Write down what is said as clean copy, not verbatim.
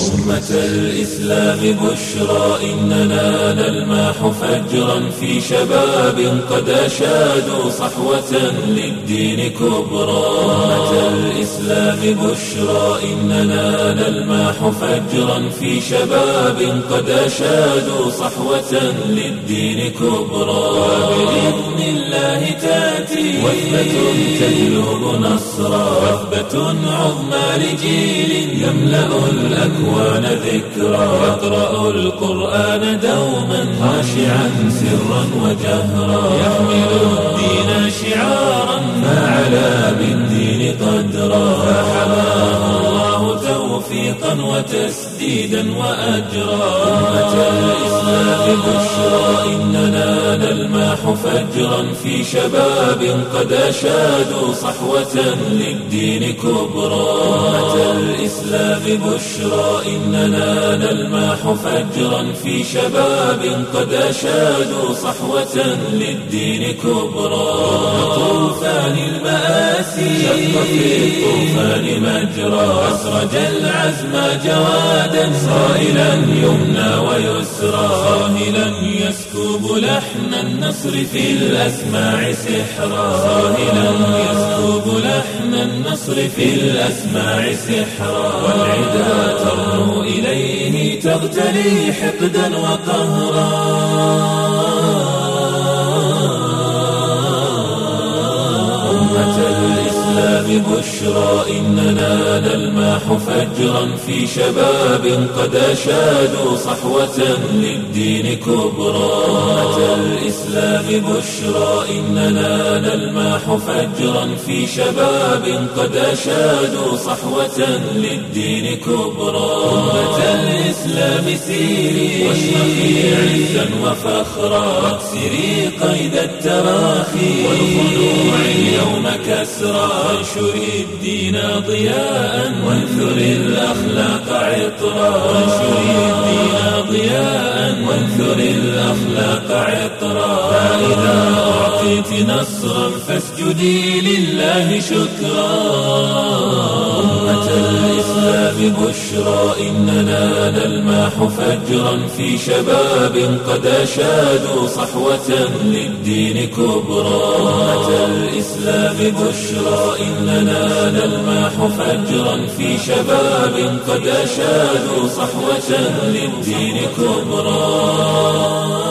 أمة الإسلام بشرى إننا نلمح فجرا في شباب قد أشادوا صحوة للدين كبرى. أمة الإسلام بشرى إننا نلمح فجرا في شباب قد أشادوا صحوة للدين كبرى. وبإذن الله تأتي وثبة تجلب نصرا، وثبة عظمى لجيل يملأ الأكوان ذكرا، يقرأ القرآن دوما خاشعا سرا وجهرا، يحمل الدين شعارا فعلى بالدين قدرا، فحماه الله توفيقا وتسديدا وأجرا. أمة الإسلام بشرى إننا نلمح فجرا في شباب قد أشادوا صحوة للدين كبرى. أمة الإسلام بشرى إننا نلمح فجرا في شباب قد أشادوا صحوة للدين كبرى. طوفان المآسي شق في الطوفان مجرى، أسرج العزم جوادا صائلا يمنى ويسرى، صاهلا يسكب لحن النصر في الأسماع سحرا، صاهلا يسكب لحن النصر في الأسماع سحرا، والعدا ترنو إليه تغتلي حقدا وقهرا. بشرى إننا نلمح فجرا في شباب قد أشادوا صحوة للدين كبرى. أمة الإسلام بشرى إننا نلمح فجرا في شباب قد أشادوا صحوة للدين كبرى. أمة الإسلام سيري واشرقي عزا وفخرا، واكسري قيد التراخي والخنوع اليوم كسرا، وانشري الدين ضياء وانثري الأخلاق عطرا، وانشري الدين ضياء وانثري الأخلاق عطرا، فإذا أعطيت نصرا فاسجدي لله شكرا. أمة الإسلام بشرى إننا نلمح فجرا في شباب قد أشادوا صحوة للدين كبرى. أمة الإسلام بشرى إننا نلمح فجرا في شباب قد أشادوا صحوة للدين كبرى.